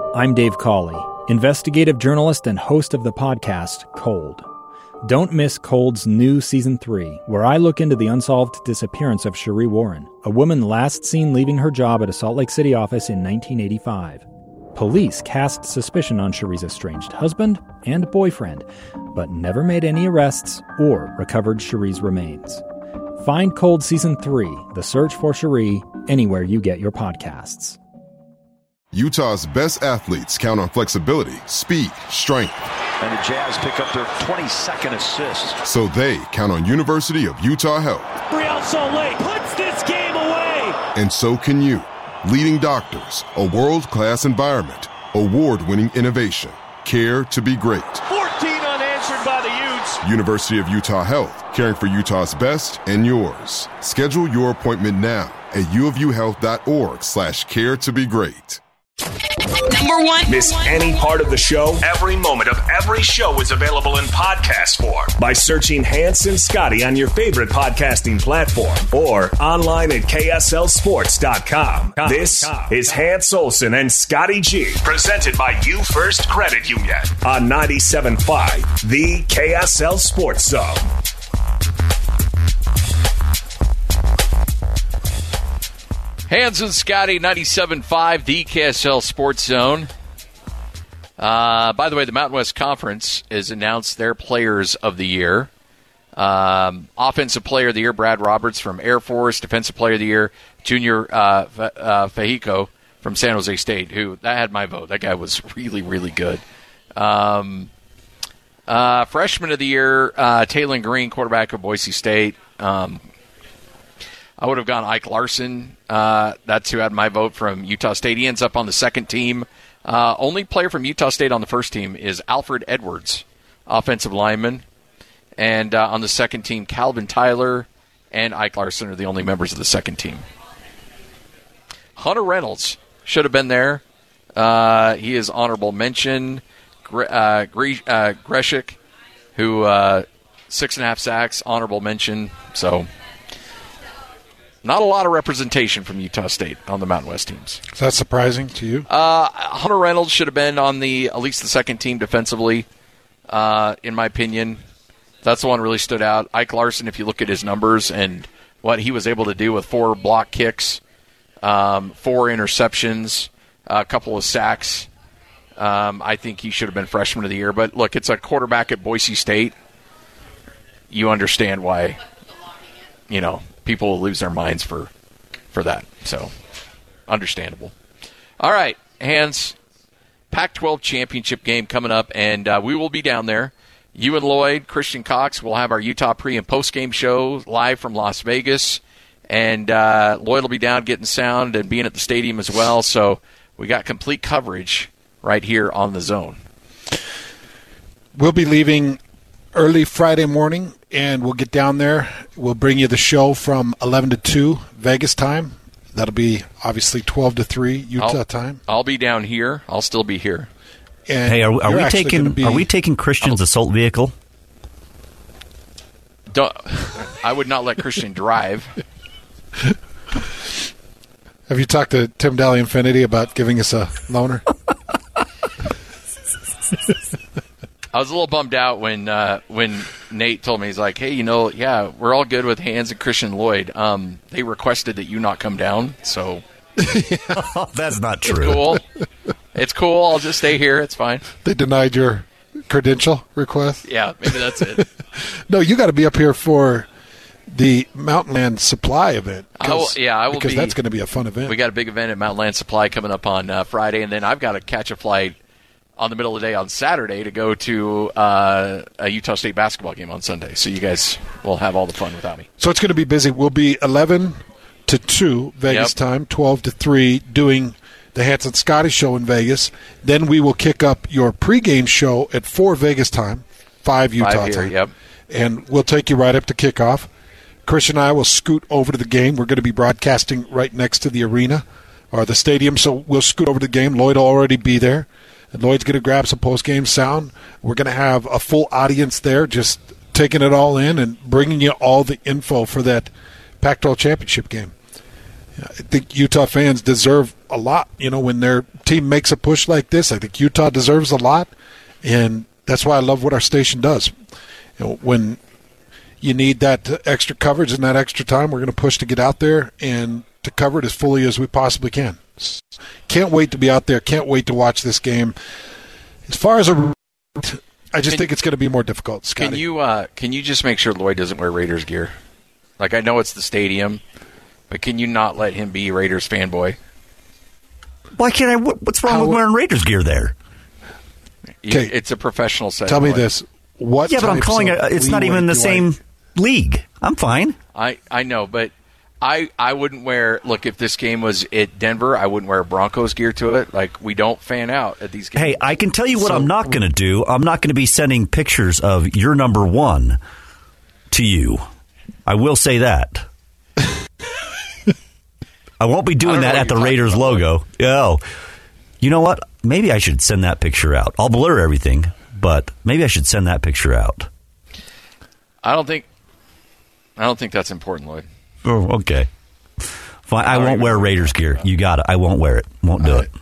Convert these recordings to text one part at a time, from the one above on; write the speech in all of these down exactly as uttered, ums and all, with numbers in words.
I'm Dave Cawley, investigative journalist and host of the podcast Cold. Don't miss Cold's new Season three, where I look into the unsolved disappearance of Cherie Warren, a woman last seen leaving her job at a Salt Lake City office in nineteen eighty-five. Police cast suspicion on Cherie's estranged husband and boyfriend, but never made any arrests or recovered Cherie's remains. Find Cold Season three, The Search for Cherie, anywhere you get your podcasts. Utah's best athletes count on flexibility, speed, strength. And the Jazz pick up their twenty-second assist. So they count on University of Utah Health. Real Salt Lake puts this game away. And so can you. Leading doctors, a world-class environment, award-winning innovation, care to be great. fourteen unanswered by the Utes. University of Utah Health, caring for Utah's best and yours. Schedule your appointment now at uofuhealth.org slash care to be great. Number one. Miss any part of the show? Every moment of every show is available in podcast form by searching Hans and Scotty on your favorite podcasting platform or online at K S L sports dot com. This is Hans Olsen and Scotty G, presented by You First Credit Union on ninety-seven point five, the K S L Sports Zone. Hans and Scotty, ninety-seven point five, the K S L Sports Zone. Uh, by the way, the Mountain West Conference has announced their Players of the Year. Um, Offensive Player of the Year, Brad Roberts from Air Force. Defensive Player of the Year, Junior uh, F- uh, Fajico from San Jose State, who, that had my vote. That guy was really, really good. Um, uh, Freshman of the Year, uh, Taylon Green, quarterback of Boise State. Um I would have gone Ike Larson. Uh, that's who had my vote from Utah State. He ends up on the second team. Uh, only player from Utah State on the first team is Alfred Edwards, offensive lineman. And uh, on the second team, Calvin Tyler and Ike Larson are the only members of the second team. Hunter Reynolds should have been there. Uh, he is honorable mention. Gre- uh, Gre- uh, Greshik, who uh, six and a half sacks, honorable mention. So... not a lot of representation from Utah State on the Mountain West teams. Is that surprising to you? Uh, Hunter Reynolds should have been on the at least the second team defensively, uh, in my opinion. That's the one that really stood out. Ike Larson, if you look at his numbers and what he was able to do with four block kicks, um, four interceptions, a couple of sacks, um, I think he should have been freshman of the year. But look, it's a quarterback at Boise State. You understand why, you know, people will lose their minds for for that. So, understandable. All right, Hans, Pac twelve championship game coming up, and uh, we will be down there. You and Lloyd, Christian Cox, will have our Utah pre- and post-game show live from Las Vegas. And uh, Lloyd will be down getting sound and being at the stadium as well. So, we got complete coverage right here on the Zone. We'll be leaving early Friday morning, and we'll get down there. We'll bring you the show from eleven to two Vegas time. That'll be obviously twelve to three Utah I'll, time. I'll be down here. I'll still be here. And hey, are, are we taking be, are we taking Christian's I'll, assault vehicle? Don't, I would not let Christian drive. Have you talked to Tim Daly Infinity about giving us a loaner? I was a little bummed out when uh, when Nate told me, he's like, hey, you know, yeah, we're all good with Hans and Christian Lloyd. Um, they requested that you not come down, so. That's not true. It's cool. It's cool. I'll just stay here. It's fine. They denied your credential request? Yeah, maybe that's it. No, you got to be up here for the Mountain Land Supply event. I will, yeah, I will because be. Because that's going to be a fun event. We got a big event at Mountain Land Supply coming up on uh, Friday, and then I've got to catch a flight on the middle of the day on Saturday to go to uh, a Utah State basketball game on Sunday. So you guys will have all the fun without me. So it's going to be busy. We'll be eleven to two Vegas yep. time, twelve to three doing the Hans and Scotty show in Vegas. Then we will kick up your pregame show at four Vegas time, five Utah five here, time. Yep. And we'll take you right up to kickoff. Chris and I will scoot over to the game. We're going to be broadcasting right next to the arena or the stadium, so we'll scoot over to the game. Lloyd will already be there. And Lloyd's going to grab some post-game sound. We're going to have a full audience there just taking it all in and bringing you all the info for that Pac twelve championship game. I think Utah fans deserve a lot. You know, when their team makes a push like this, I think Utah deserves a lot, and that's why I love what our station does. You know, when you need that extra coverage and that extra time, we're going to push to get out there and to cover it as fully as we possibly can. Can't wait to be out there. Can't wait to watch this game. As far as a, I just can, think it's going to be more difficult. Scotty. Can you uh, can you just make sure Lloyd doesn't wear Raiders gear? Like, I know it's the stadium, but can you not let him be Raiders fanboy? Why can't I? What's wrong How, with wearing Raiders gear there? Okay, it's a professional setting. Tell me Lloyd. this: what? Yeah, but I'm calling it. It's not even the same I, league. I'm fine. I I know, but. I, I wouldn't wear, look, if this game was at Denver, I wouldn't wear Broncos gear to it. Like, we don't fan out at these games. Hey, I can tell you what so, I'm not going to do. I'm not going to be sending pictures of your number one to you. I will say that. I won't be doing that at the Raiders logo. Oh, you know what? Maybe I should send that picture out. I'll blur everything, but maybe I should send that picture out. I don't think, I don't think that's important, Lloyd. Oh, okay. Fine. I won't wear Raiders gear. You got it. I won't wear it. Won't do it.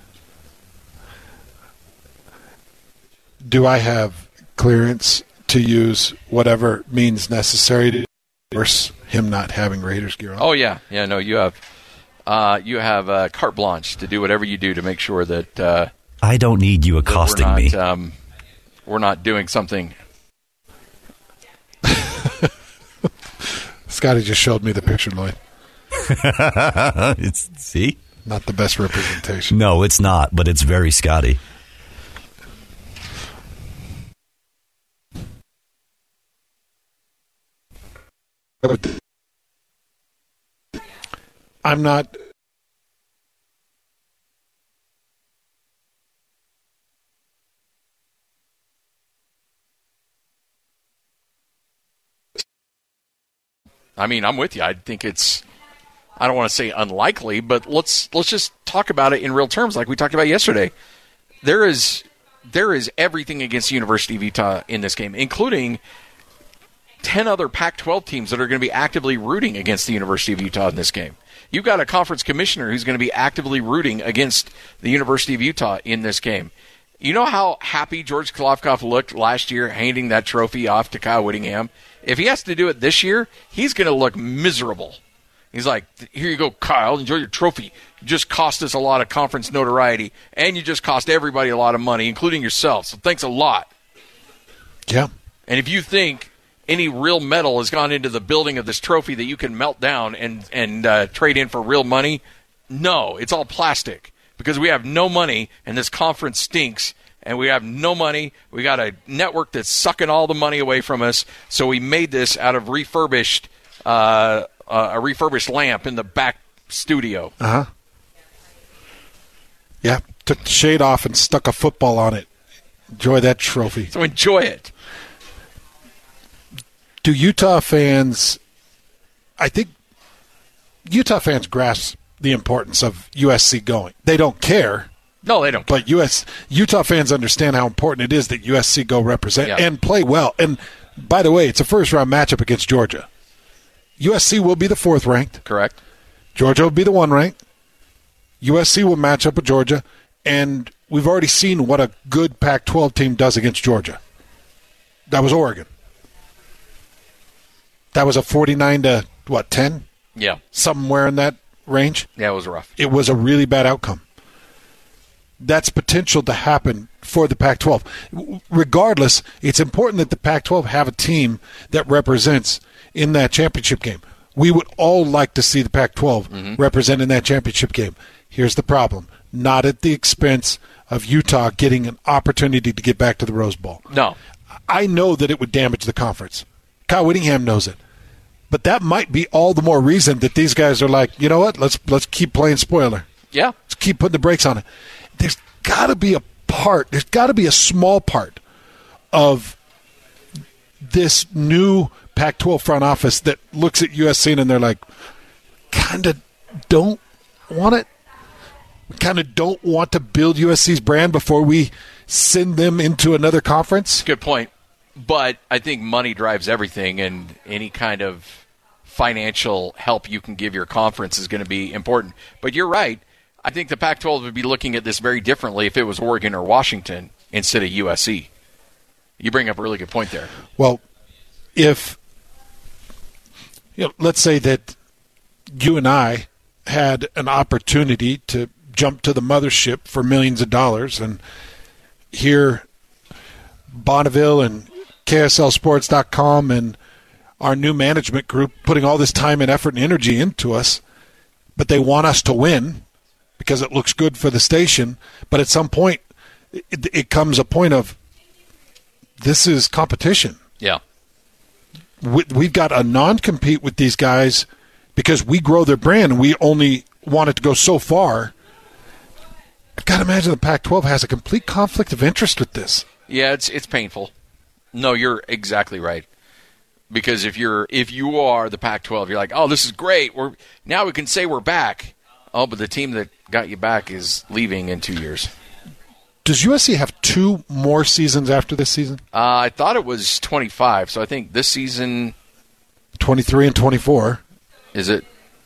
Do I have clearance to use whatever means necessary to force him not having Raiders gear on? Oh, yeah. Yeah, no, you have uh, you have uh, carte blanche to do whatever you do to make sure that uh, I don't need you accosting we're not, me. Um, we're not doing something. Scotty just showed me the picture, Lloyd. it's, see? Not the best representation. No, it's not, but it's very Scotty. I'm not... I mean, I'm with you. I think it's, I don't want to say unlikely, but let's let's just talk about it in real terms like we talked about yesterday. There is there is everything against the University of Utah in this game, including ten other Pac twelve teams that are going to be actively rooting against the University of Utah in this game. You've got a conference commissioner who's going to be actively rooting against the University of Utah in this game. You know how happy George Klofkoff looked last year handing that trophy off to Kyle Whittingham? If he has to do it this year, he's going to look miserable. He's like, here you go, Kyle, enjoy your trophy. You just cost us a lot of conference notoriety, and you just cost everybody a lot of money, including yourself. So thanks a lot. Yeah. And if you think any real metal has gone into the building of this trophy that you can melt down and, and uh, trade in for real money, no, it's all plastic because we have no money, and this conference stinks. And we have no money. We got a network that's sucking all the money away from us. So we made this out of refurbished, uh, uh, a refurbished lamp in the back studio. Uh huh. Yeah, took the shade off and stuck a football on it. Enjoy that trophy. So enjoy it. Do Utah fans? I think Utah fans grasp the importance of U S C going. They don't care. No, they don't. But U S Utah fans understand how important it is that U S C go represent yeah. and play well. And by the way, it's a first-round matchup against Georgia. U S C will be the fourth ranked. Correct. Georgia will be the one ranked. U S C will match up with Georgia, and we've already seen what a good Pac twelve team does against Georgia. That was Oregon. That was a forty-nine to what, ten? Yeah. Somewhere in that range. Yeah, it was rough. It was a really bad outcome. That's potential to happen for the Pac twelve. Regardless, it's important that the Pac twelve have a team that represents in that championship game. We would all like to see the Pac twelve mm-hmm. represent in that championship game. Here's the problem. Not at the expense of Utah getting an opportunity to get back to the Rose Bowl. No. I know that it would damage the conference. Kyle Whittingham knows it. But that might be all the more reason that these guys are like, you know what, let's let's keep playing spoiler. Yeah. Let's keep putting the brakes on it. There's got to be a part, there's got to be a small part of this new Pac twelve front office that looks at U S C and they're like, kind of don't want it. We kind of don't want to build U S C's brand before we send them into another conference. Good point. But I think money drives everything, and any kind of financial help you can give your conference is going to be important. But you're right. I think the Pac twelve would be looking at this very differently if it was Oregon or Washington instead of U S C. You bring up a really good point there. Well, if, you know, let's say that you and I had an opportunity to jump to the mothership for millions of dollars, and here Bonneville and K S L Sports dot com and our new management group putting all this time and effort and energy into us, but they want us to win because it looks good for the station. But at some point, it, it comes a point of this is competition. Yeah. We, we've got a non-compete with these guys because we grow their brand and we only want it to go so far. I've got to imagine the Pac twelve has a complete conflict of interest with this. Yeah, it's it's painful. No, you're exactly right. Because if you're if you are the Pac twelve, you're like, oh, this is great. We're now we can say we're back. Oh, but the team that got you back is leaving in two years. Does U S C have two more seasons after this season? Uh, I thought it was twenty-five, so I think this season twenty-three and twenty-four. Is it?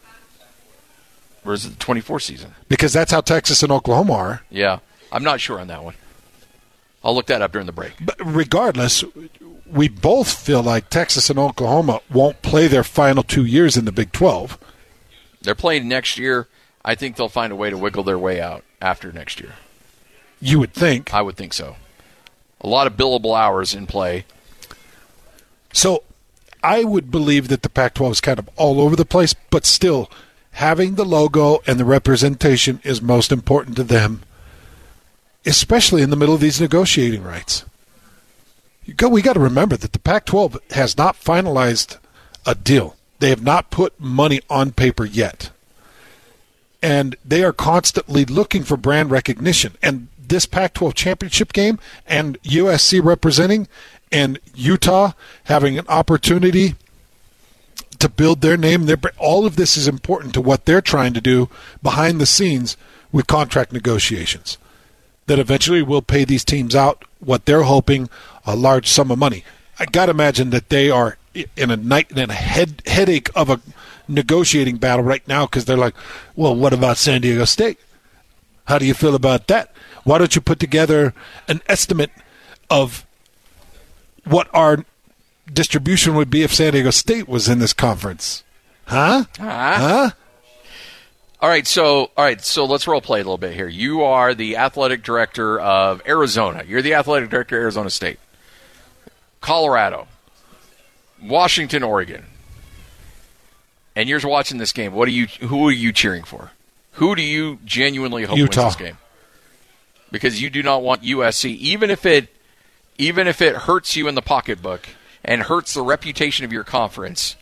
Or is it the twenty-four season? Because that's how Texas and Oklahoma are. Yeah, I'm not sure on that one. I'll look that up during the break. But regardless, we both feel like Texas and Oklahoma won't play their final two years in the Big twelve. They're playing next year. I think they'll find a way to wiggle their way out after next year. You would think. I would think so. A lot of billable hours in play. So I would believe that the Pac twelve is kind of all over the place, but still having the logo and the representation is most important to them, especially in the middle of these negotiating rights. You go, we got to remember that the Pac twelve has not finalized a deal. They have not put money on paper yet. And they are constantly looking for brand recognition. And this Pac twelve championship game and U S C representing and Utah having an opportunity to build their name, their all of this is important to what they're trying to do behind the scenes with contract negotiations that eventually will pay these teams out what they're hoping, a large sum of money. I got to imagine that they are in a night in a head headache of a negotiating battle right now because they're like, well, what about San Diego State? How do you feel about that? Why don't you put together an estimate of what our distribution would be if San Diego State was in this conference? Huh? Uh-huh. Huh? All right, so all right, so let's role play a little bit here. You are the athletic director of Arizona. You're the athletic director of Arizona State. Colorado. Washington, Oregon. And you're watching this game. What are you who are you cheering for? Who do you genuinely hope Utah. wins this game? Because you do not want U S C, even if it even if it hurts you in the pocketbook and hurts the reputation of your conference.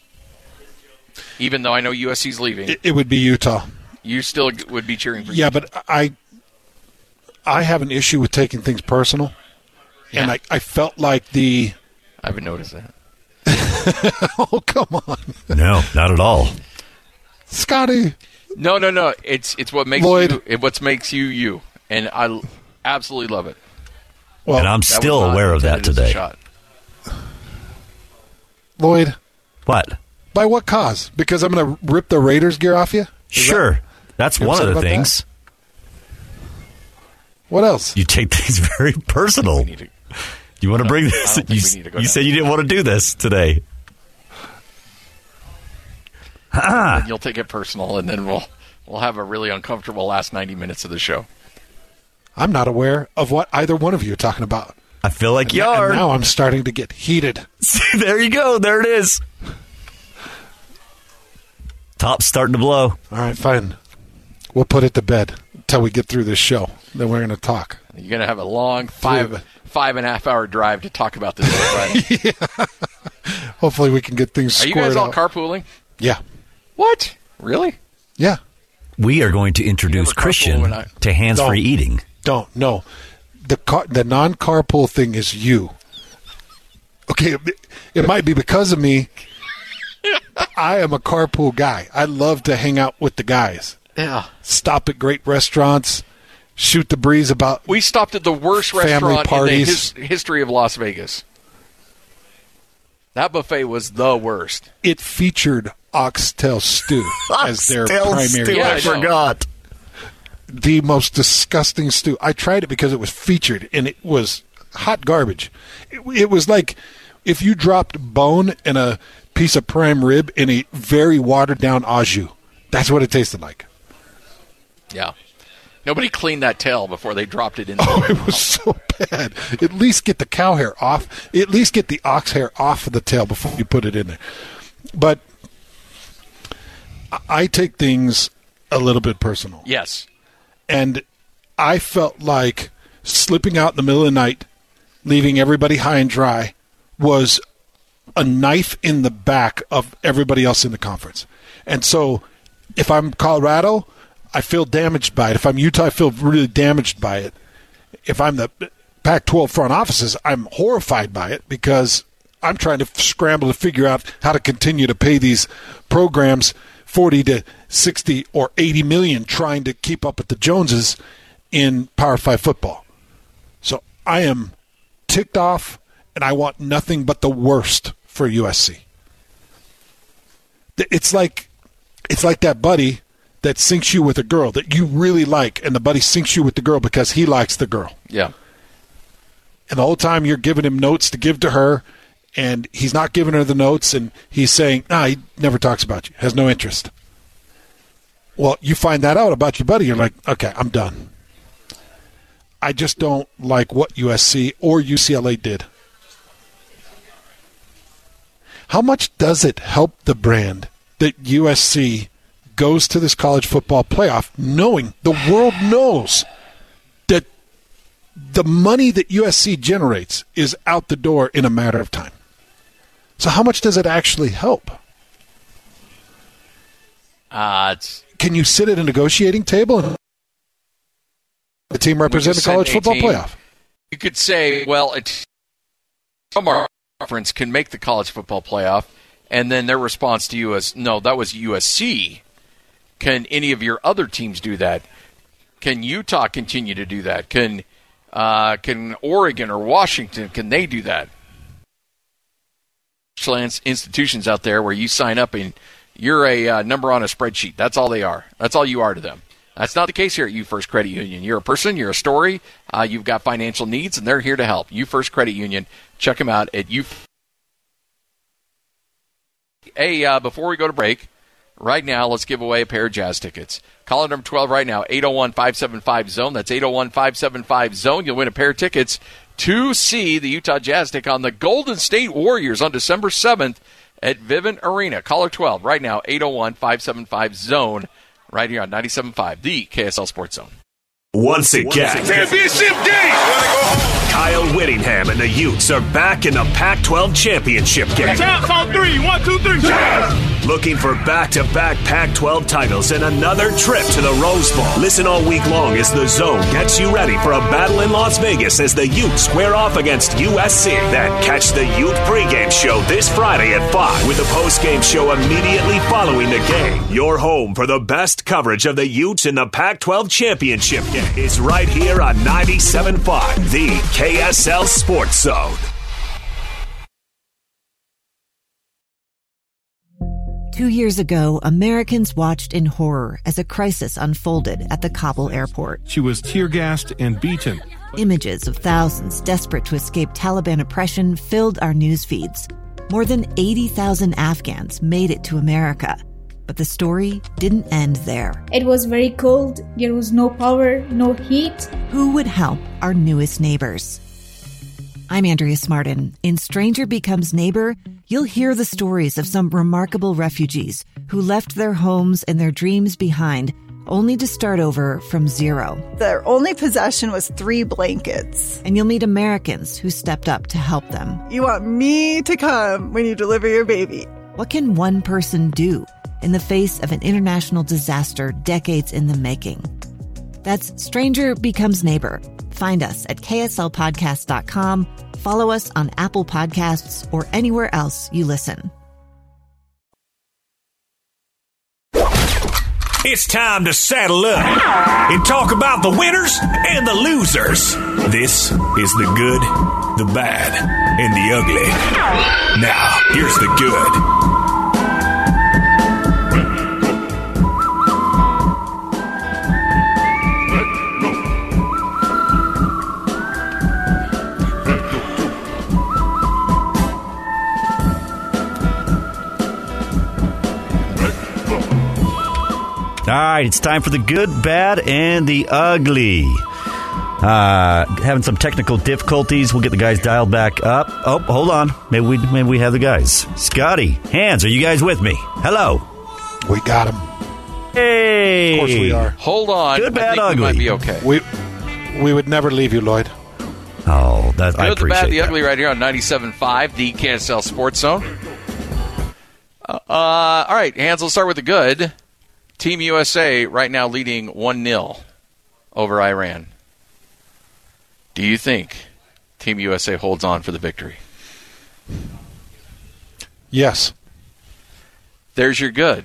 Even though I know U S C's leaving. It, it would be Utah. You still would be cheering for Yeah, Utah. but I I have an issue with taking things personal. Yeah. And I, I felt like the I haven't noticed that. oh, come on. No, not at all. Scotty. No, no, no. It's it's what makes Lloyd. you it what makes you you. And I absolutely love it. Well, and I'm That still was not aware of that intended as a today. shot. Lloyd, What? by what cause? Because I'm going to rip the Raiders gear off you? Is Sure. that- That's You one of upset the about things. What else? You take things very personal. We need to, You want to No, bring I this? don't You, think we need to go you down said you didn't want to do this today. and you'll take it personal, and then we'll we'll have a really uncomfortable last ninety minutes of the show. I'm not aware of what either one of you are talking about. I feel like you And are. now I'm starting to get heated. See, there you go. There it is. Top's starting to blow. All right, fine. We'll put it to bed until we get through this show. Then we're going to talk. You're going to have a long five Dude. five and a half hour drive to talk about this. Right? Hopefully we can get things Are squared you guys all out. carpooling? Yeah. What? Really? Yeah. We are going to introduce You ever carpool Christian when I- to hands-free Don't. eating. Don't. No. The car, the non-carpool thing is you. Okay, it, it might be because of me. I am a carpool guy. I love to hang out with the guys. Yeah. Stop at great restaurants. Shoot the breeze about We stopped at the worst Family restaurant in the parties. his, history of Las Vegas. That buffet was the worst. It featured oxtail stew as their primary. Stew, Yeah, I I know. forgot. The most disgusting stew. I tried it because it was featured, and it was hot garbage. It, it was like if you dropped bone and a piece of prime rib in a very watered-down au jus. That's what it tasted like. Yeah. Nobody cleaned that tail before they dropped it in there. Oh, it was so bad. At least get the cow hair off. At least get the ox hair off of the tail before you put it in there. But I take things a little bit personal. Yes. And I felt like slipping out in the middle of the night, leaving everybody high and dry, was a knife in the back of everybody else in the conference. And so if I'm Colorado, I feel damaged by it. If I'm Utah, I feel really damaged by it. If I'm the Pac twelve front offices, I'm horrified by it because I'm trying to scramble to figure out how to continue to pay these programs forty to sixty or eighty million trying to keep up with the Joneses in Power five football. So I am ticked off, and I want nothing but the worst for U S C. It's like it's like that buddy that sinks you with a girl that you really like, and the buddy sinks you with the girl because he likes the girl. Yeah. And the whole time you're giving him notes to give to her, and he's not giving her the notes, and he's saying, nah, he never talks about you, has no interest. Well, you find that out about your buddy, you're like, okay, I'm done. I just don't like what U S C or U C L A did. How much does it help the brand that U S C goes to this college football playoff knowing, the world knows, that the money that U S C generates is out the door in a matter of time? So how much does it actually help? Uh, it's, Can you sit at a negotiating table and the team represent the college football team, playoff? You could say, well, it's some of our conference can make the college football playoff, and then their response to you is, no, that was U S C. Can any of your other teams do that? Can Utah continue to do that? Can uh, can Oregon or Washington, can they do that? Institutions out there where you sign up and you're a uh, number on a spreadsheet. That's all they are. That's all you are to them. That's not the case here at U First Credit Union. You're a person, you're a story, uh, you've got financial needs, and they're here to help. U First Credit Union. Check them out at U. Hey, uh, before we go to break, right now, let's give away a pair of Jazz tickets. Call number twelve right now, eight oh one, five seven five, zone. That's eight oh one, five seven five, zone. You'll win a pair of tickets to see the Utah Jazz take on the Golden State Warriors on December seventh at Vivint Arena. Caller twelve right now, eight oh one, five seven five, zone. Right here on ninety-seven point five, the K S L Sports Zone. Once again, Championship game! Kyle Whittingham and the Utes are back in the Pac twelve championship game. Champs on three. One, two, three. Champs! Looking for back-to-back Pac twelve titles and another trip to the Rose Bowl. Listen all week long as the Zone gets you ready for a battle in Las Vegas as the Utes square off against U S C. Then catch the Ute pregame show this Friday at five with the postgame show immediately following the game. Your home for the best coverage of the Utes in the Pac twelve championship game is right here on ninety-seven point five, the K S L Sports Zone. Two years ago, Americans watched in horror as a crisis unfolded at the Kabul airport. She was tear-gassed and beaten. Images of thousands desperate to escape Taliban oppression filled our news feeds. More than eighty thousand Afghans made it to America. But the story didn't end there. It was very cold. There was no power, no heat. Who would help our newest neighbors? I'm Andrea Smartin. In Stranger Becomes Neighbor, you'll hear the stories of some remarkable refugees who left their homes and their dreams behind, only to start over from zero. Their only possession was three blankets. And you'll meet Americans who stepped up to help them. You want me to come when you deliver your baby. What can one person do in the face of an international disaster decades in the making? That's Stranger Becomes Neighbor. Find us at K S L podcast dot com. Follow us on Apple Podcasts or anywhere else you listen. It's time to saddle up and talk about the winners and the losers. This is the good, the bad, and the ugly. Now, here's the good. All right, it's time for the good, bad, and the ugly. Uh, having some technical difficulties. We'll get the guys dialed back up. Oh, hold on. Maybe we maybe we have the guys. Scotty, Hans, are you guys with me? Hello. We got them. Hey. Of course we are. Hold on. Good, bad, I think ugly. we might be okay. We we would never leave you, Lloyd. Oh, that, I Good, the appreciate bad, the that. ugly right here on ninety-seven point five, the K S L Sports Zone. Uh, uh, all right, Hans, let's start with the good. Team U S A right now leading one nil over Iran. Do you think Team U S A holds on for the victory? Yes. There's your good.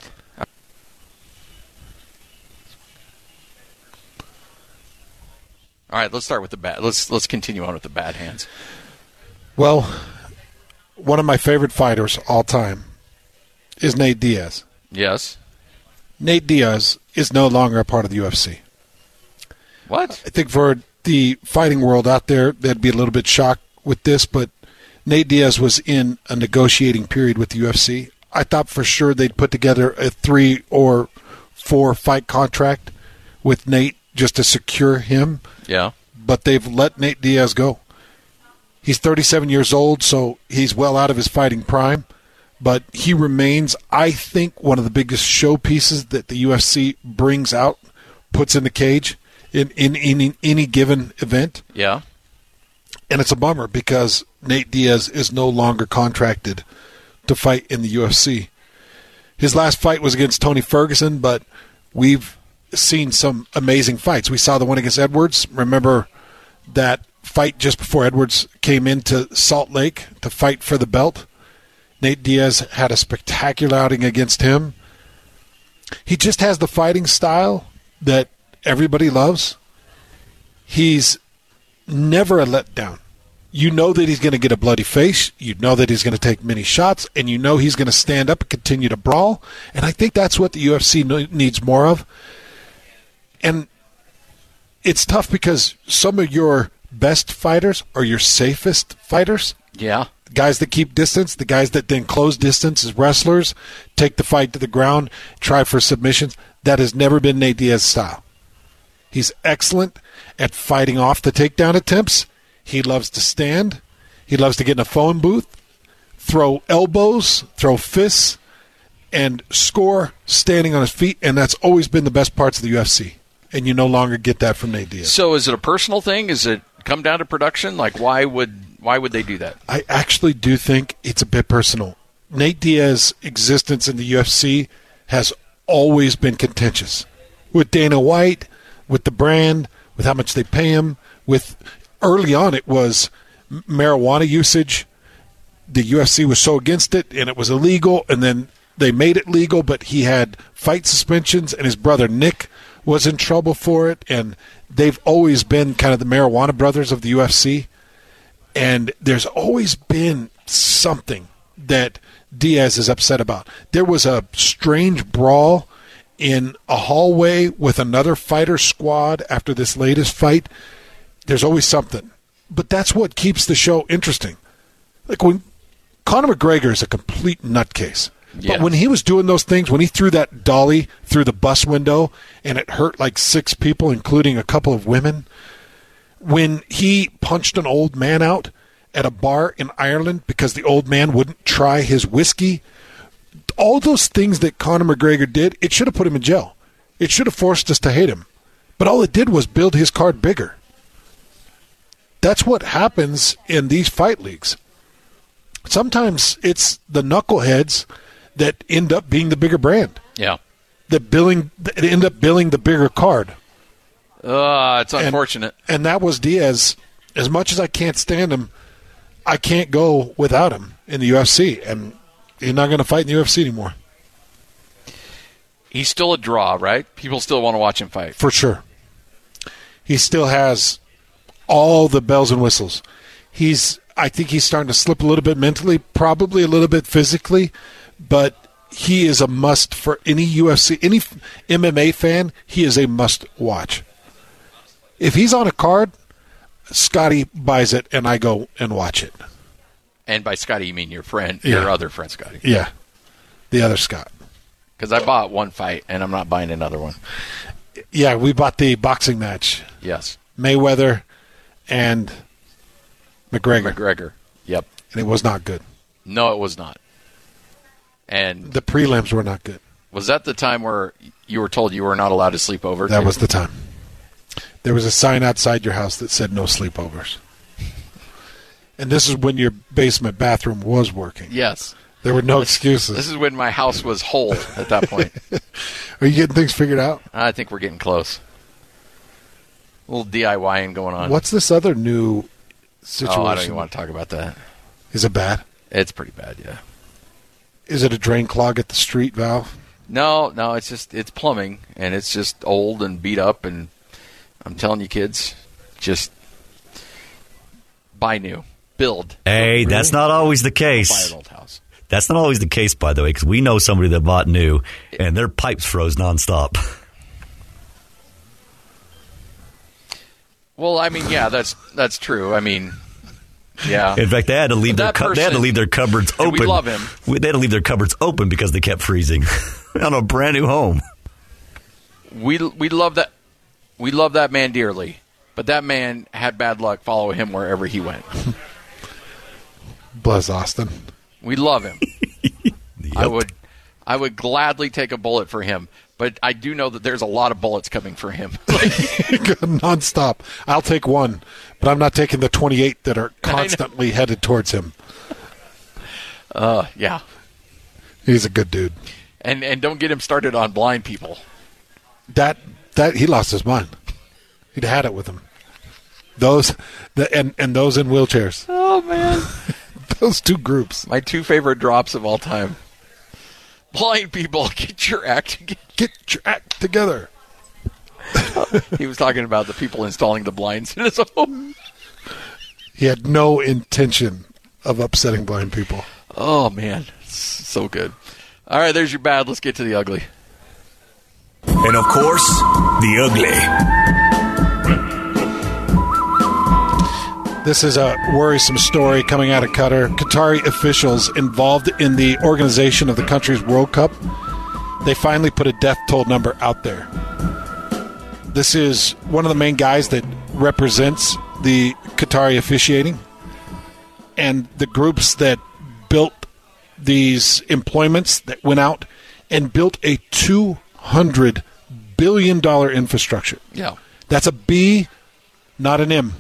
All right, let's start with the bad. Let's let's continue on with the bad, Hands. Well, one of my favorite fighters all time is Nate Diaz. Yes. Nate Diaz is no longer a part of the U F C. What? I think for the fighting world out there, they'd be a little bit shocked with this, but Nate Diaz was in a negotiating period with the U F C. I thought for sure they'd put together a three or four fight contract with Nate just to secure him. Yeah. But they've let Nate Diaz go. He's thirty-seven years old, so he's well out of his fighting prime. But he remains, I think, one of the biggest showpieces that the U F C brings out, puts in the cage in, in, in any given event. Yeah. And it's a bummer because Nate Diaz is no longer contracted to fight in the U F C. His last fight was against Tony Ferguson, but we've seen some amazing fights. We saw the one against Edwards. Remember that fight just before Edwards came into Salt Lake to fight for the belt? Nate Diaz had a spectacular outing against him. He just has the fighting style that everybody loves. He's never a letdown. You know that he's going to get a bloody face. You know that he's going to take many shots, and you know he's going to stand up and continue to brawl. And I think that's what the U F C needs more of. And it's tough because some of your best fighters are your safest fighters. Yeah. Guys that keep distance, the guys that then close distance as wrestlers, take the fight to the ground, try for submissions. That has never been Nate Diaz's style. He's excellent at fighting off the takedown attempts. He loves to stand. He loves to get in a phone booth, throw elbows, throw fists, and score standing on his feet, and that's always been the best parts of the U F C. And you no longer get that from Nate Diaz. So is it a personal thing? Is it come down to production? Like, why would why would they do that? I actually do think it's a bit personal. Nate Diaz's existence in the U F C has always been contentious. With Dana White, with the brand, with how much they pay him. With early on, it was marijuana usage. The U F C was so against it, and it was illegal, and then they made it legal, but he had fight suspensions, and his brother Nick was in trouble for it, and they've always been kind of the marijuana brothers of the U F C. And there's always been something that Diaz is upset about. There was a strange brawl in a hallway with another fighter squad after this latest fight. There's always something. But that's what keeps the show interesting. Like when Conor McGregor is a complete nutcase. Yeah. But when he was doing those things, when he threw that dolly through the bus window and it hurt like six people, including a couple of women, when he punched an old man out at a bar in Ireland because the old man wouldn't try his whiskey, all those things that Conor McGregor did, it should have put him in jail. It should have forced us to hate him. But all it did was build his card bigger. That's what happens in these fight leagues. Sometimes it's the knuckleheads that end up being the bigger brand. Yeah. That billing that end up billing the bigger card. Uh, it's unfortunate. And, and that was Diaz. As much as I can't stand him, I can't go without him in the U F C. And he's not going to fight in the U F C anymore. He's still a draw, right? People still want to watch him fight. For sure. He still has all the bells and whistles. He's, I think he's starting to slip a little bit mentally, probably a little bit physically, but he is a must for any U F C, any M M A fan. He is a must watch. If he's on a card, Scotty buys it and I go and watch it. And by Scotty, you mean your friend, Yeah. your other friend, Scotty. Yeah, the other Scott. Because I bought one fight and I'm not buying another one. Yeah, we bought the boxing match. Yes. Mayweather and McGregor. McGregor. Yep. And it was not good. No, it was not. And the prelims were not good. Was that the time where you were told you were not allowed to sleep over? That was the time. There was a sign outside your house that said no sleepovers. And this is when your basement bathroom was working. Yes. There were no excuses. This is when my house was whole at that point. Are you getting things figured out? I think we're getting close. A little DIYing going on. What's this other new situation? Oh, I don't even want to talk about that. Is it bad? It's pretty bad, yeah. Is it a drain clog at the street valve? No, no, it's just it's plumbing, and it's just old and beat up, and I'm telling you, kids, just buy new, build. Hey, that's not always the case. Buy an old house. That's not always the case, by the way, because we know somebody that bought new, and their pipes froze nonstop. Well, I mean, yeah, that's that's true. I mean, yeah. In fact, they had to leave their cu- they had to leave their cupboards and open. we love him. They had to leave their cupboards open because they kept freezing on a brand new home. We we love that we love that man dearly, but that man had bad luck follow him wherever he went. Bless Austin. We love him. Yep. I would I would gladly take a bullet for him, but I do know that there's a lot of bullets coming for him. Nonstop. I'll take one, but I'm not taking the twenty-eight that are constantly headed towards him. Uh, yeah. He's a good dude. And and don't get him started on blind people. That that he lost his mind. He'd had it with him. Those the and, and those in wheelchairs. Oh man. Those two groups. My two favorite drops of all time. Blind people, get your act together. Get your act together. He was talking about the people installing the blinds in his home. He had no intention of upsetting blind people. Oh, man. So good. All right, there's your bad. Let's get to the ugly. And, of course, the ugly. This is a worrisome story coming out of Qatar. Qatari officials involved in the organization of the country's World Cup, they finally put a death toll number out there. This is one of the main guys that represents the Qatari officiating, and the groups that built these employments that went out and built a two hundred billion dollars infrastructure. Yeah. That's a B, not an M.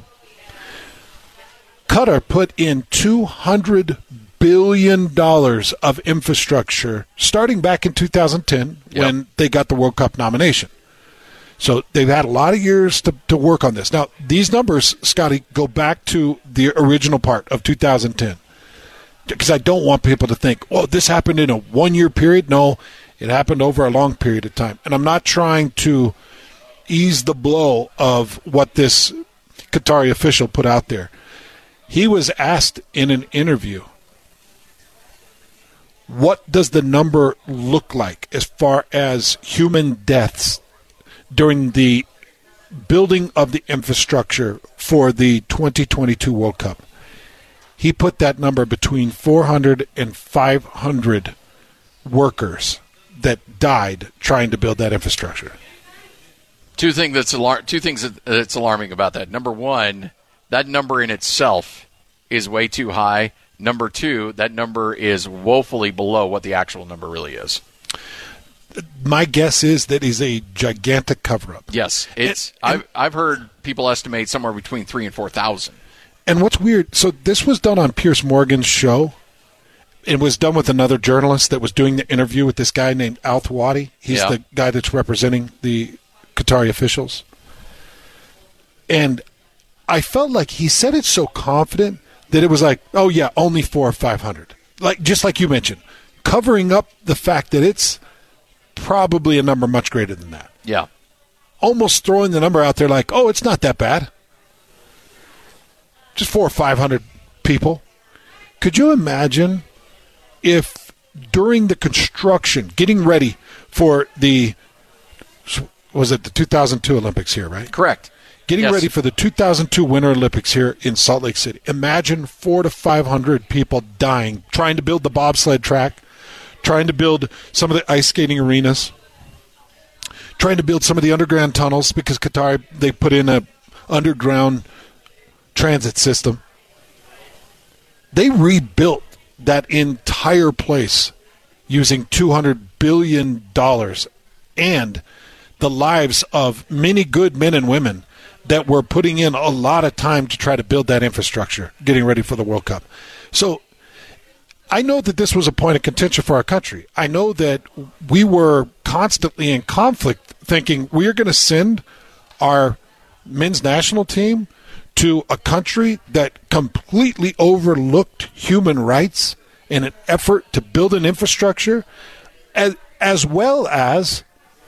Qatar put in two hundred billion dollars of infrastructure starting back in two thousand ten yep. when they got the World Cup nomination. So they've had a lot of years to, to work on this. Now, these numbers, Scotty, go back to the original part of two thousand ten. Because I don't want people to think, oh, this happened in a one-year period. No, it happened over a long period of time. And I'm not trying to ease the blow of what this Qatari official put out there. He was asked in an interview, what does the number look like as far as human deaths during the building of the infrastructure for the twenty twenty-two World Cup? He put that number between four hundred and five hundred workers that died trying to build that infrastructure. Two things that's alar- two things that's alarming about that. Number one, that number in itself is way too high. Number two, that number is woefully below what the actual number really is. My guess is that is a gigantic cover-up. Yes, it's. And, I've I've heard people estimate somewhere between three and four thousand. And what's weird? So this was done on Piers Morgan's show. It was done with another journalist that was doing the interview with this guy named Al Thawadi. He's yeah. the guy that's representing the Qatari officials. And I felt like he said it so confident that it was like, oh yeah, only four or five hundred. Like just like you mentioned, covering up the fact that it's probably a number much greater than that. Yeah. Almost throwing the number out there like, oh, it's not that bad. Just four or five hundred people. Could you imagine if during the construction, getting ready for the, was it the two thousand two Olympics here, right? Correct. Getting Yes. ready for the two thousand two Winter Olympics here in Salt Lake City. Imagine four to five hundred people dying trying to build the bobsled track, trying to build some of the ice skating arenas, trying to build some of the underground tunnels because Qatar, they put in a underground transit system. They rebuilt that entire place using two hundred billion dollars and the lives of many good men and women that were putting in a lot of time to try to build that infrastructure, getting ready for the World Cup. So I know that this was a point of contention for our country. I know that we were constantly in conflict thinking we are going to send our men's national team to a country that completely overlooked human rights in an effort to build an infrastructure, as, as well as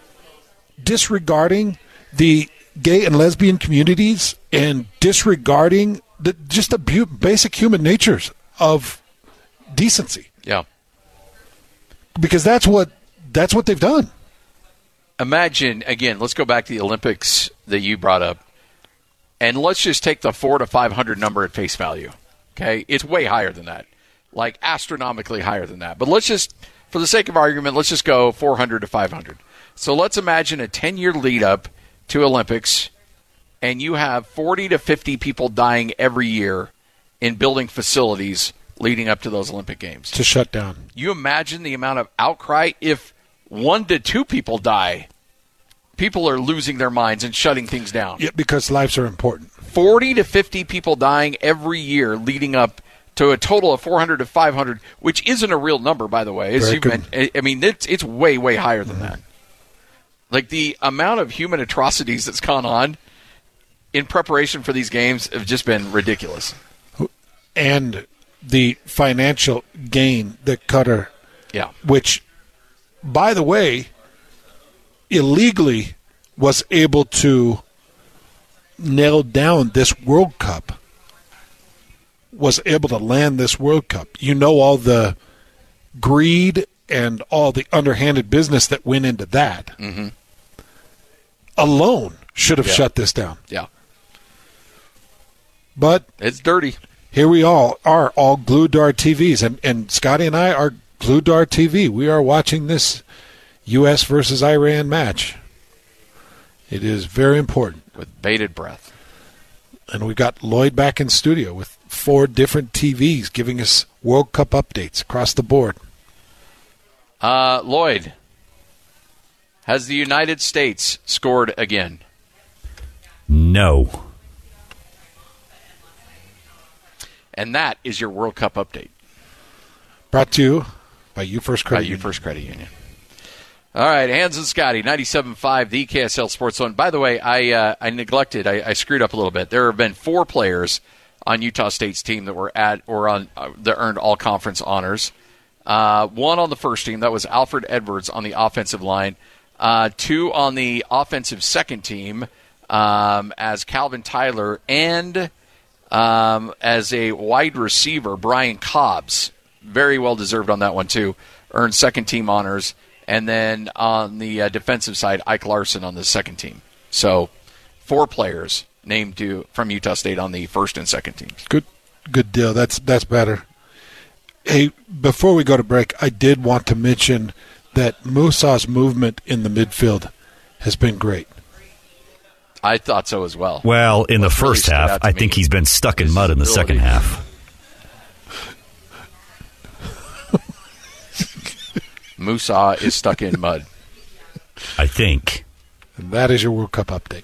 disregarding the gay and lesbian communities and disregarding the, just the bu- basic human natures of decency. Yeah. Because that's what that's what they've done. Imagine, again, let's go back to the Olympics that you brought up. And let's just take the four to five hundred number at face value. Okay, it's way higher than that, like astronomically higher than that. But let's just, for the sake of argument, let's just go four hundred to five hundred. So let's imagine a ten-year lead up to Olympics, and you have forty to fifty people dying every year in building facilities leading up to those Olympic Games. To shut down. You imagine the amount of outcry if one to two people die. People are losing their minds and shutting things down. Yeah, because lives are important. forty to fifty people dying every year leading up to a total of four hundred to five hundred, which isn't a real number, by the way. As Very you good. meant, I mean, it's, it's way, way higher than that. Like the amount of human atrocities that's gone on in preparation for these games have just been ridiculous. And the financial gain that Qatar, Yeah. which, by the way, illegally was able to nail down this World Cup, was able to land this World Cup. You know all the greed and all the underhanded business that went into that. Mm-hmm. Alone should have Yeah. shut this down. Yeah. But it's dirty. Here we all are, all glued to our T Vs. And, and Scotty and I are glued to our T V. We are watching this U S versus Iran match. It is very important. With bated breath. And we got Lloyd back in studio with four different T Vs giving us World Cup updates across the board. Uh, Lloyd, has the United States scored again? No. And that is your World Cup update. Brought to you by You First Credit By You Union. First Credit Union. All right, Hans and Scotty, ninety-seven point five, the K S L Sports Zone. By the way, I uh, I neglected, I, I screwed up a little bit. There have been four players on Utah State's team that were at or on uh, that earned all conference honors. Uh, one on the first team, that was Alfred Edwards on the offensive line. Uh, two on the offensive second team um, as Calvin Tyler, and um, as a wide receiver, Brian Cobbs. Very well deserved on that one, too. Earned second team honors. And then on the uh, defensive side, Ike Larson on the second team. So four players named to, from Utah State on the first and second teams. Good good deal. That's that's better. Hey, before we go to break, I did want to mention that Musa's movement in the midfield has been great. I thought so as well. Well, in the What really first stood half, out to I me think he's been stuck in is mud in the his second ability. half. Musa is stuck in mud. I think. And that is your World Cup update.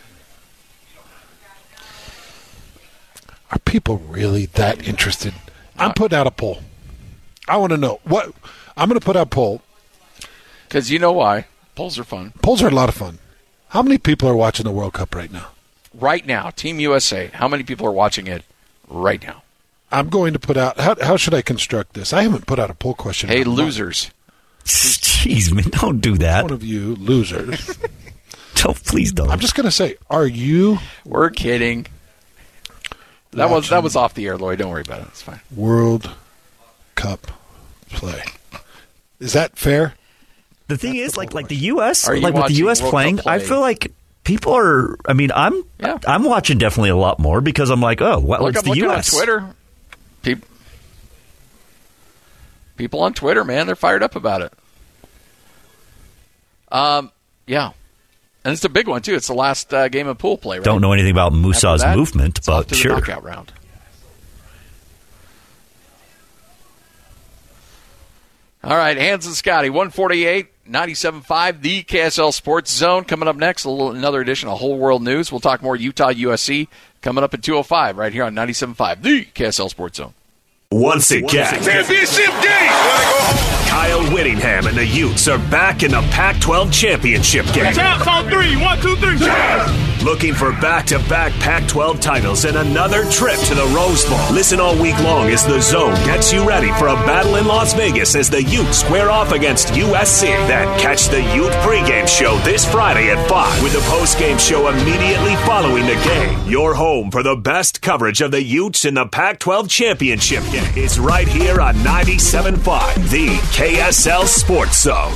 Are people really that interested? I'm putting out a poll. I want to know what I'm going to put out a poll. Because you know why. Polls are fun. Polls are a lot of fun. How many people are watching the World Cup right now? Right now, Team U S A, how many people are watching it right now? I'm going to put out, how, how should I construct this? I haven't put out a poll question. Hey, in a month. losers. Who's, Jeez, man, don't do that. One of you losers. Don't, please don't. I'm just going to say, are you... We're kidding. That was that was off the air, Lloyd. Don't worry about it. It's fine. World Cup play. Is that fair? The thing is, like like the U S, Are you like with the U S watching World playing, Cup play? I feel like people are. I mean, I'm Yeah. I'm watching definitely a lot more because I'm like, oh, well, Look, it's I'm the looking U S. on Twitter. People, people on Twitter, man, they're fired up about it. Um, yeah, and it's a big one too. It's the last uh, game of pool play. Right? Don't know anything about Musa's that, movement, it's off but to the sure. knockout round. All right, Hans and Scotty, one forty-eight, ninety-seven point five, the K S L Sports Zone. Coming up next, a little, another edition of Whole World News. We'll talk more Utah U S C coming up at two oh five right here on ninety-seven point five, the K S L Sports Zone. Once again, Championship game. Kyle Whittingham and the Utes are back in the Pac twelve championship game. Champs on three. One, two, three. Champs. Looking for back-to-back Pac twelve titles and another trip to the Rose Bowl. Listen all week long as The Zone gets you ready for a battle in Las Vegas as the Utes square off against U S C. Then catch the Ute pregame show this Friday at five with the postgame show immediately following the game. Your home for the best coverage of the Utes in the Pac twelve championship game is right here on ninety-seven point five, the K S L Sports Zone.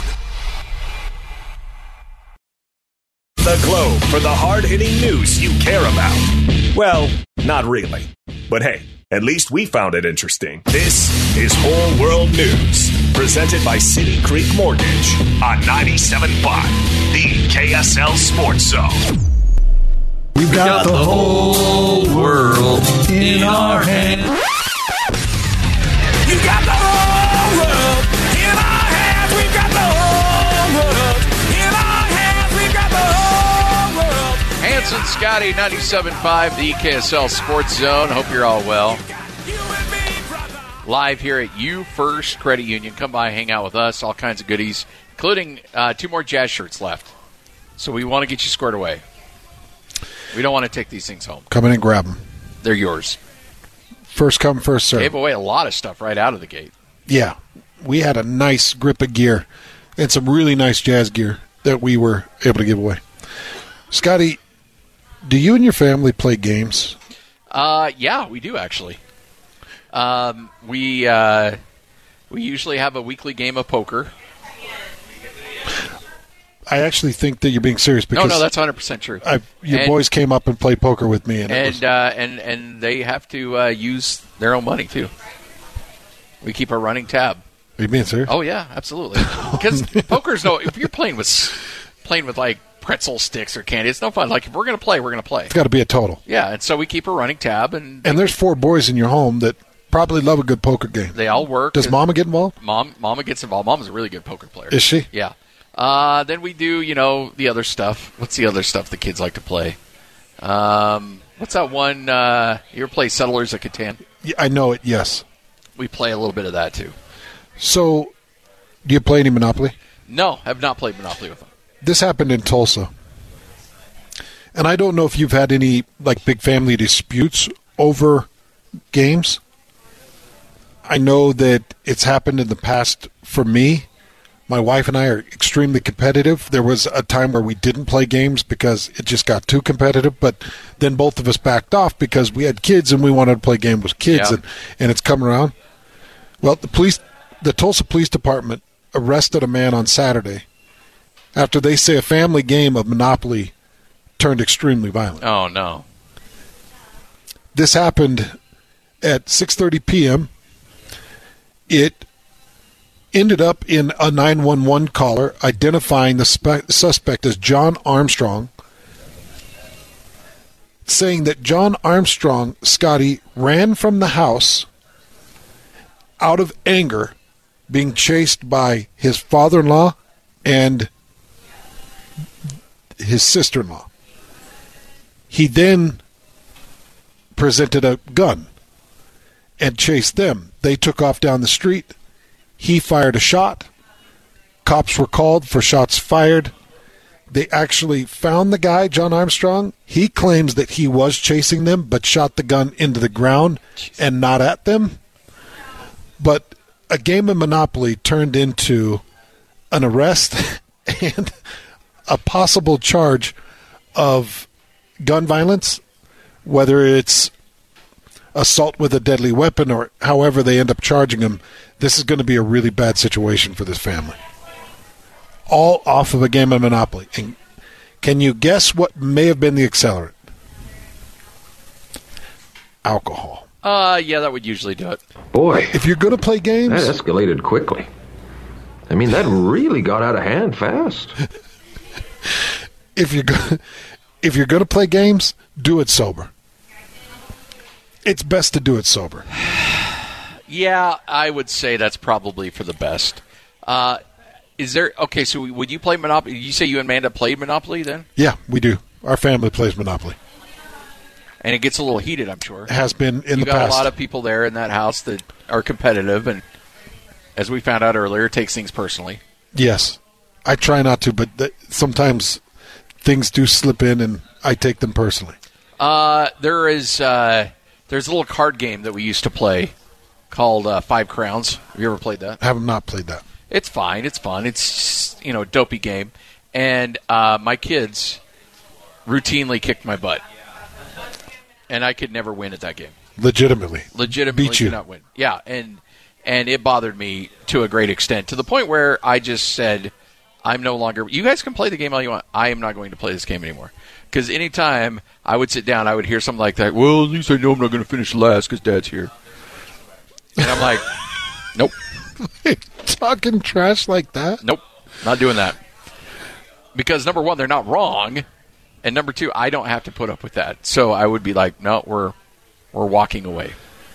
The Globe for the hard-hitting news you care about. Well, not really. But hey, at least we found it interesting. This is Whole World News, presented by City Creek Mortgage on ninety-seven point five, the K S L Sports Zone. We've got, got the whole world in our hands. You got the whole world in our hands. We've got the whole world in our hands. We've got the whole world. Hanson Scotty, ninety-seven point five, the K S L Sports Zone. Hope you're all well. Live here at U First Credit Union. Come by, hang out with us. All kinds of goodies, including uh, two more Jazz shirts left. So we want to get you squared away. We don't want to take these things home. Come in and grab them. They're yours. First come, first serve. Gave away a lot of stuff right out of the gate. Yeah. We had a nice grip of gear and some really nice Jazz gear that we were able to give away. Scotty, do you and your family play games? Uh, yeah, we do actually. Um, we uh, we usually have a weekly game of poker. I actually think that you're being serious because no, no, that's one hundred percent true. I, your and, boys came up and played poker with me, and and it was, uh, and and they have to uh, use their own money too. We keep a running tab. Are you being serious? Oh yeah, absolutely. Because poker's no. If you're playing with playing with like pretzel sticks or candy, it's no fun. Like if we're going to play, we're going to play. It's got to be a total. Yeah, and so we keep a running tab, and and there's four boys in your home that probably love a good poker game. They all work. Does Mama get involved? Mom, Mama gets involved. Mama's a really good poker player. Is she? Yeah. Uh, then we do, you know, the other stuff. What's the other stuff the kids like to play? Um, what's that one? Uh, you ever play Settlers of Catan? Yeah, I know it, yes. We play a little bit of that, too. So, do you play any Monopoly? No, have not played Monopoly with them. This happened in Tulsa. And I don't know if you've had any, like, big family disputes over games. I know that it's happened in the past for me. My wife and I are extremely competitive. There was a time where we didn't play games because it just got too competitive, but then both of us backed off because we had kids and we wanted to play games with kids, yeah. and, and it's come around. Well, the police, the Tulsa Police Department arrested a man on Saturday after they say a family game of Monopoly turned extremely violent. Oh, no. This happened at six thirty p.m. It ended up in a nine one one caller identifying the spe- suspect as John Armstrong, saying that John Armstrong, Scotty, ran from the house out of anger, being chased by his father-in-law and his sister-in-law. He then presented a gun and chased them. They took off down the street. He fired a shot. Cops were called for shots fired. They actually found the guy, John Armstrong. He claims that he was chasing them, but shot the gun into the ground and not at them. But a game of Monopoly turned into an arrest and a possible charge of gun violence, whether it's assault with a deadly weapon or however they end up charging him, this is going to be a really bad situation for this family. All off of a game of Monopoly. And can you guess what may have been the accelerant? Alcohol. Uh, yeah, that would usually do it. Boy. If you're going to play games... That escalated quickly. I mean, that really got out of hand fast. if you're go- if you're going to play games, do it sober. It's best to do it sober. Yeah, I would say that's probably for the best. Uh, is there okay? So would you play Monopoly? You say you and Amanda played Monopoly then? Yeah, we do. Our family plays Monopoly, and it gets a little heated, I'm sure. It has been in you the got past. A lot of people there in that house that are competitive, and as we found out earlier, takes things personally. Yes, I try not to, but th- sometimes things do slip in, and I take them personally. Uh, there is uh, there's a little card game that we used to play called uh, Five Crowns. Have you ever played that? I have not played that. It's fine. It's fun. It's, you know, a dopey game. And uh, my kids routinely kicked my butt. And I could never win at that game. Legitimately. Legitimately Beat you. could not win. Yeah, and and it bothered me to a great extent, to the point where I just said, I'm no longer... You guys can play the game all you want. I am not going to play this game anymore. Because anytime I would sit down, I would hear something like that, well, at least I know I'm not going to finish last because Dad's here. And I'm like, nope. Talking trash like that? Nope, not doing that. Because, number one, they're not wrong. And number two, I don't have to put up with that. So I would be like, no, we're we're walking away.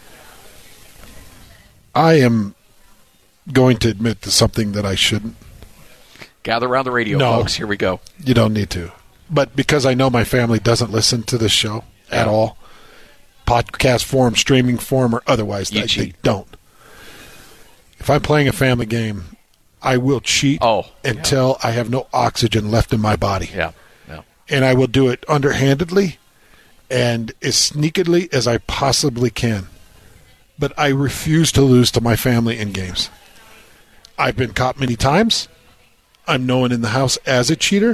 I am going to admit to something that I shouldn't. Gather around the radio, no, folks. Here we go. You don't need to. But because I know my family doesn't listen to this show at Yeah. all, podcast form, streaming form, or otherwise, they, they don't. If I'm playing a family game, I will cheat oh, until yeah. I have no oxygen left in my body. Yeah, yeah. And I will do it underhandedly and as sneakily as I possibly can. But I refuse to lose to my family in games. I've been caught many times. I'm known in the house as a cheater.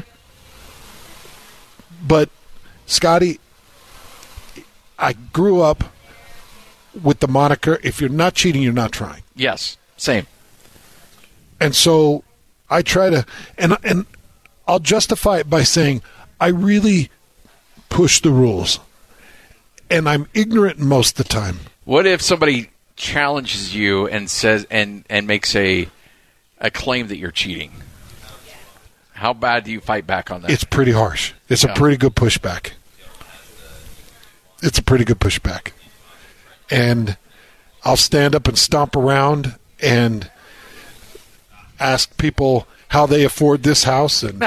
But, Scotty, I grew up with the moniker, if you're not cheating, you're not trying. Yes, same. And so I try to, and and I'll justify it by saying I really push the rules. And I'm ignorant most of the time. What if somebody challenges you and says and, and makes a a claim that you're cheating? How bad do you fight back on that? It's pretty harsh. It's Yeah. a pretty good pushback. It's a pretty good pushback. And I'll stand up and stomp around and ask people how they afford this house. And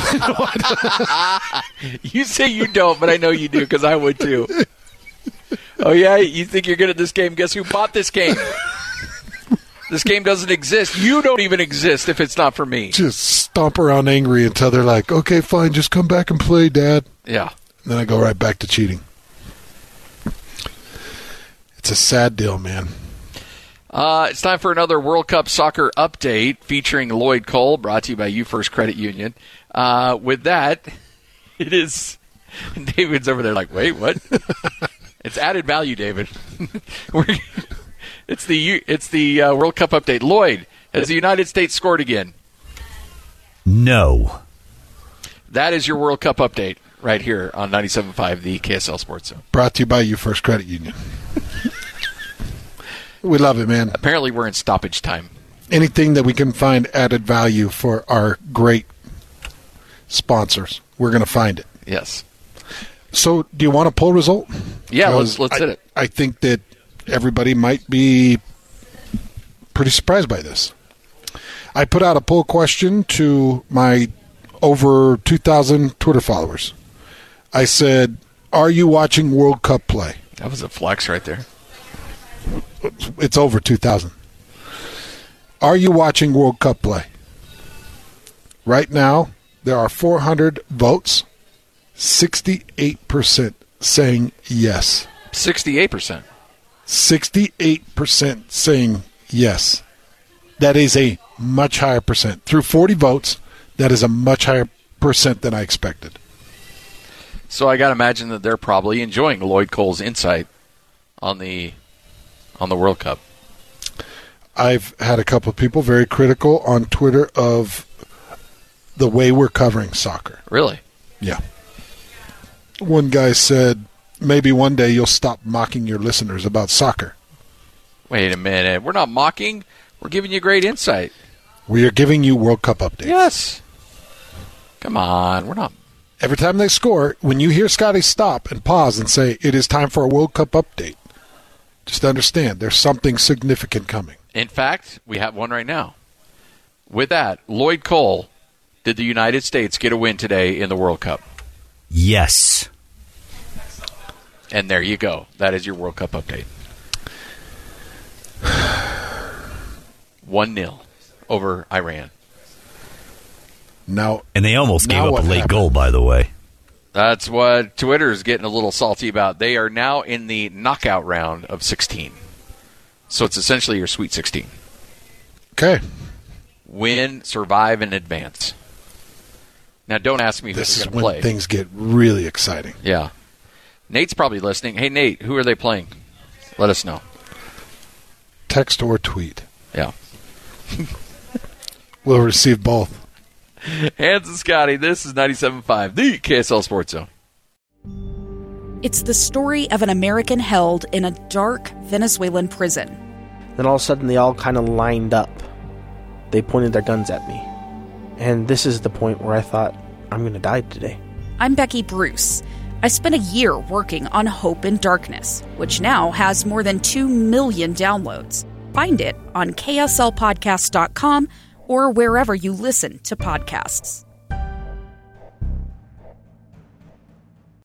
You say you don't, but I know you do because I would too. Oh, yeah? You think you're good at this game? Guess who bought this game? This game doesn't exist. You don't even exist if it's not for me. just stomp around angry until they're like, okay, fine, just come back and play, Dad. Yeah. And then I go right back to cheating. It's a sad deal, man. Uh, it's time for another World Cup soccer update featuring Lloyd Cole, brought to you by You First Credit Union. Uh, with that, it is... David's over there like, wait, what? It's added value, David. We're... It's the it's the uh, World Cup update. Lloyd, has the United States scored again? No. That is your World Cup update right here on ninety-seven point five, the K S L Sports Zone. Brought to you by You First Credit Union. We love it, man. Apparently we're in stoppage time. Anything that we can find added value for our great sponsors, we're going to find it. Yes. So, do you want a poll result? Yeah, let's let's I, hit it. I think that everybody might be pretty surprised by this. I put out a poll question to my over two thousand Twitter followers. I said, are you watching World Cup play? That was a flex right there. It's over two thousand. Are you watching World Cup play? Right now, there are four hundred votes, sixty-eight percent saying yes. sixty-eight percent. sixty-eight percent saying yes. that is a much higher percent. Through forty votes, that is a much higher percent than I expected. So I got to imagine that they're probably enjoying Lloyd Cole's insight on the on the World Cup. I've had a couple of people very critical on Twitter of the way we're covering soccer. Really? Yeah. One guy said, maybe one day you'll stop mocking your listeners about soccer. Wait a minute. We're not mocking. We're giving you great insight. We are giving you World Cup updates. Yes. Come on. We're not. Every time they score, when you hear Scotty stop and pause and say, it is time for a World Cup update, just understand there's something significant coming. In fact, we have one right now. With that, Lloyd Cole, did the United States get a win today in the World Cup? Yes. And there you go. That is your World Cup update. one nil over Iran. Now, and they almost gave up a late happened? goal, by the way. That's what Twitter is getting a little salty about. They are now in the knockout round of sixteen. So it's essentially your Sweet sixteen. Okay. Win, survive, and advance. Now, don't ask me who This they're is going when to play. things get really exciting. Yeah. Nate's probably listening. Hey, Nate, who are they playing? Let us know. Text or tweet. Yeah. We'll receive both. Hans and Scotty, this is ninety-seven point five, the K S L Sports Zone. It's the story of an American held in a dark Venezuelan prison. Then all of a sudden they all kind of lined up. They pointed their guns at me. And this is the point where I thought, I'm going to die today. I'm Becky Bruce. I spent a year working on Hope in Darkness, which now has more than two million downloads. Find it on K S L podcast dot com or wherever you listen to podcasts.